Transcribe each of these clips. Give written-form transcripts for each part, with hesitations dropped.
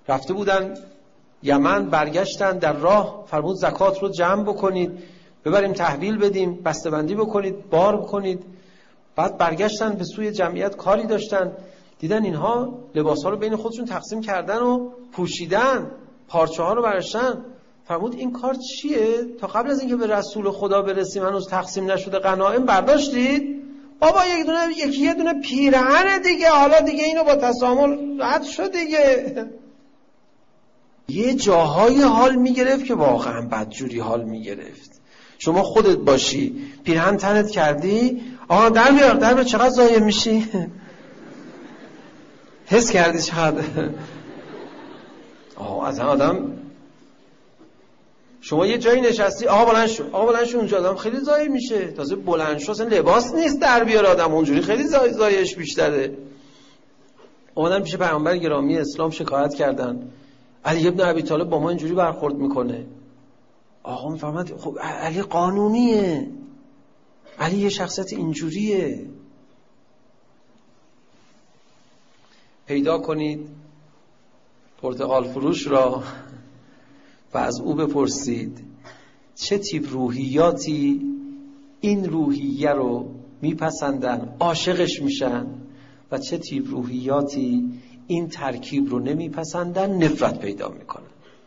رفته بودن یمن، برگشتن، در راه فرمود زکات رو جمع بکنید، ببریم تحویل بدیم، بسته‌بندی بکنید، بار بکنید. بعد برگشتن به سوی جمعیت، کاری داشتن، دیدن اینها لباس‌ها رو بین خودشون تقسیم کردن و پوشیدن، پارچه‌ها رو برداشتن. فرمود این کار چیه؟ تا قبل از اینکه به رسول خدا برسیم هنوز تقسیم نشده غنایم برداشتید؟ بابا یکی یه دونه پیرهن دیگه، حالا دیگه اینو با تسامح رد شد دیگه. یه جاهای حال میگرفت که واقعا بدجوری حال میگرفت. شما خودت باشی پیرهن تنت کردی، آها در بیار چقدر ضایع میشی؟ حس کردی چقدر؟ از هم آدم، شما یه جایی نشستی، آقا بلند شو اونجا، آدم خیلی ضایع میشه. تازه بلند شو اصلا لباس نیست در بیار آدم، اونجوری خیلی ضایعش بیشتره. اومدن پیش پیامبر گرامی اسلام شکایت کردن، علی ابن ابی طالب با ما اینجوری برخورد میکنه. آقا میفرماد خب علی قانونیه، علی یه شخصیت اینجوریه. پیدا کنید پرتقال فروش را و از او بپرسید چه تیپ روحیاتی این روحیه رو میپسندن، عاشقش میشن، و چه تیپ روحیاتی این ترکیب رو نمیپسندن، نفرت پیدا میکنن.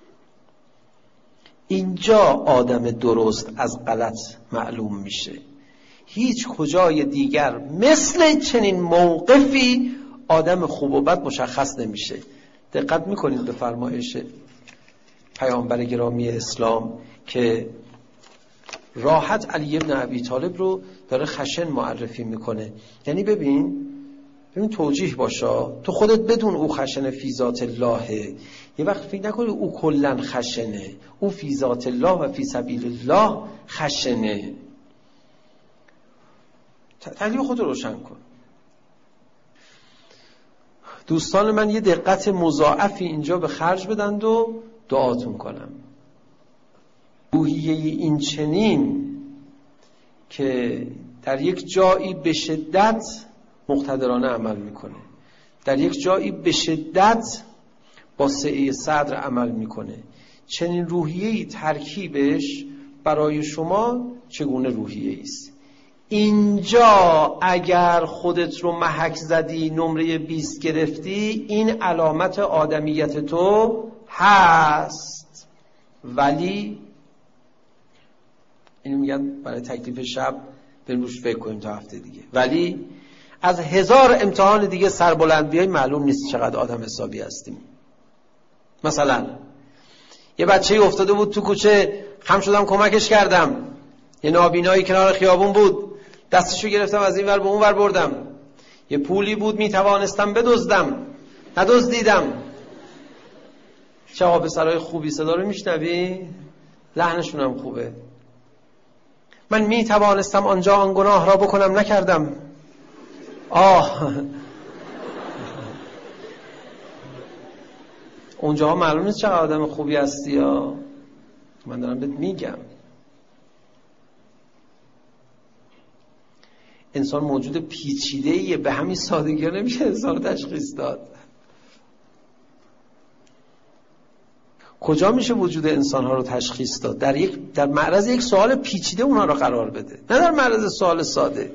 اینجا آدم درست از غلط معلوم میشه. هیچ کجای دیگر مثل چنین موقفی آدم خوب و بد مشخص نمیشه. دقت میکنید به فرمایش پیامبر گرامی اسلام که راحت علی ابن ابی طالب رو داره خشن معرفی میکنه. یعنی ببین توجیه باشه، تو خودت بدون او خشن فی ذات الله. یه وقت فکر نکنی او کلن خشنه، او فی ذات الله و فی سبیل الله خشنه. تکلیف خود رو روشن کن. دوستان من یه دقت مضاعفی اینجا به خرج بدند و دعاتون کنم. روحیه این چنین که در یک جایی به شدت مقتدرانه عمل میکنه، در یک جایی به شدت با سعه صدر عمل میکنه، چنین روحیه‌ای ترکیبش برای شما چگونه روحیه‌ای است؟ اینجا اگر خودت رو محک زدی، نمره 20 گرفتی، این علامت آدمیت تو هست. ولی اینو میگن برای تکلیف شب بریم روش فکر کنیم تا هفته دیگه. ولی از 1000 امتحان دیگه سربلند بیای معلوم نیست چقدر آدم حسابی هستیم. مثلا یه بچه‌ای افتاده بود تو کوچه، خم شدم کمکش کردم. یه نابینایی کنار خیابون بود، دستشو گرفتم از این ور به اون ور بردم. یه پولی بود میتوانستم بدزدم، ندزدیدم. چه پسرای خوبی، صدا رو میشنوی؟ لحنشون هم خوبه. من میتوانستم آنجا آن گناه را بکنم، نکردم. اونجاها معلوم نیست چقدر آدم خوبی هستی یا من دارم بهت میگم. انسان موجود پیچیده‌ایه، به همین سادگی نمیشه انسان رو تشخیص داد. کجا میشه وجود انسان‌ها رو تشخیص داد؟ در معرض یک سوال پیچیده اونها رو قرار بده، نه در معرض سوال ساده.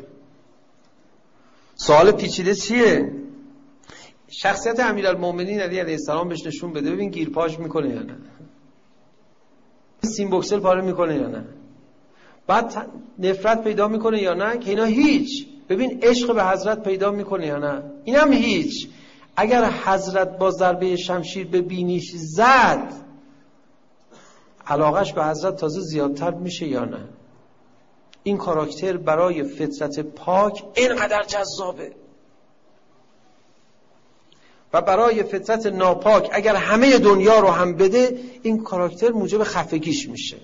سوال پیچیده چیه؟ شخصیت امیرالمومنین علی علیه السلام بهش نشون بده، ببین گیرپاش میکنه یا نه، سیم بوکسل پاره میکنه یا نه، بعد نفرت پیدا میکنه یا نه، که اینا هیچ. ببین عشق به حضرت پیدا میکنه یا نه، اینم هیچ. اگر حضرت با ضربه شمشیر به بینیش زد، علاقش به حضرت تازه زیادتر میشه یا نه؟ این کاراکتر برای فطرت پاک اینقدر جذابه و برای فطرت ناپاک اگر همه دنیا رو هم بده، این کاراکتر موجب خفگیش میشه.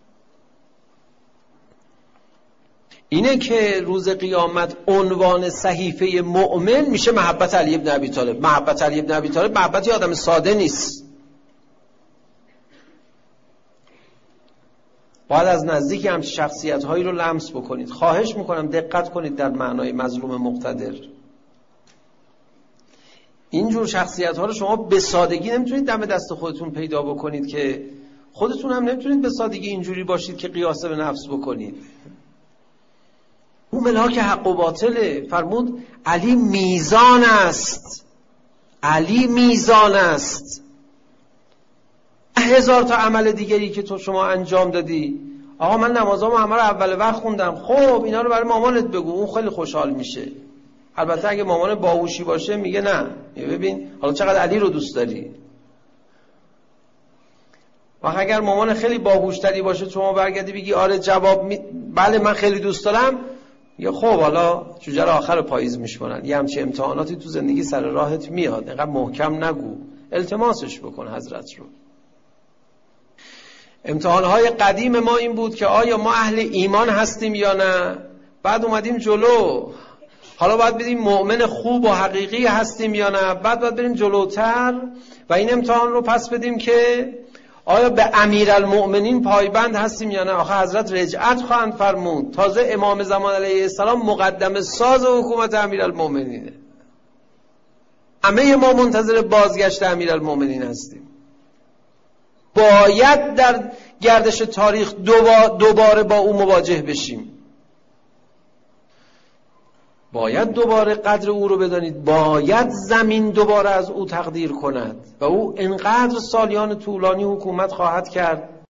اینه که روز قیامت عنوان صحیفه مؤمن میشه محبت علی ابن ابی طالب. محبت علی ابن ابی طالب محبتی آدم ساده نیست. باید از نزدیکی همچه شخصیت هایی رو لمس بکنید. خواهش میکنم دقت کنید در معنای مظلوم مقتدر. اینجور شخصیت ها رو شما به سادگی نمیتونید دم دست خودتون پیدا بکنید که خودتون هم نمیتونید به سادگی اینجوری باشید که قیاسه به نفس بکنید. اون ملاک حق و باطله. فرمود علی میزان است، علی میزان است. 1000 تا عمل دیگری که تو شما انجام دادی، آقا من نمازامو همه رو اول وقت خوندم، خب اینا رو برای مامانت بگو، اون خیلی خوشحال میشه. البته اگه مامان باهوشی باشه میگه نه، ببین حالا چقدر علی رو دوست داری. و اگر مامان خیلی باهوشتری باشه شما برگردی بگی آره بله من خیلی دوست دارم، یا خب حالا جوجه رو آخر پاییز میشونن. یه همچه امتحاناتی تو زندگی سر راهت میاد، اینقدر محکم نگو، التماسش بکن حضرت رو. امتحانهای قدیم ما این بود که آیا ما اهل ایمان هستیم یا نه. بعد اومدیم جلو، حالا باید بدیم مؤمن خوب و حقیقی هستیم یا نه. بعد باید بریم جلوتر و این امتحان رو پس بدیم که آیا به امیرالمؤمنین پایبند هستیم یا نه. آخه حضرت رجعت خواهند فرمود، تازه امام زمان علیه السلام مقدم ساز حکومت امیرالمؤمنینه. همه ما منتظر بازگشت امیرالمؤمنین هستیم. باید در گردش تاریخ دوباره با او مواجه بشیم. باید دوباره قدر او رو بدانید. باید زمین دوباره از او تقدیر کند و او انقدر سالیان طولانی حکومت خواهد کرد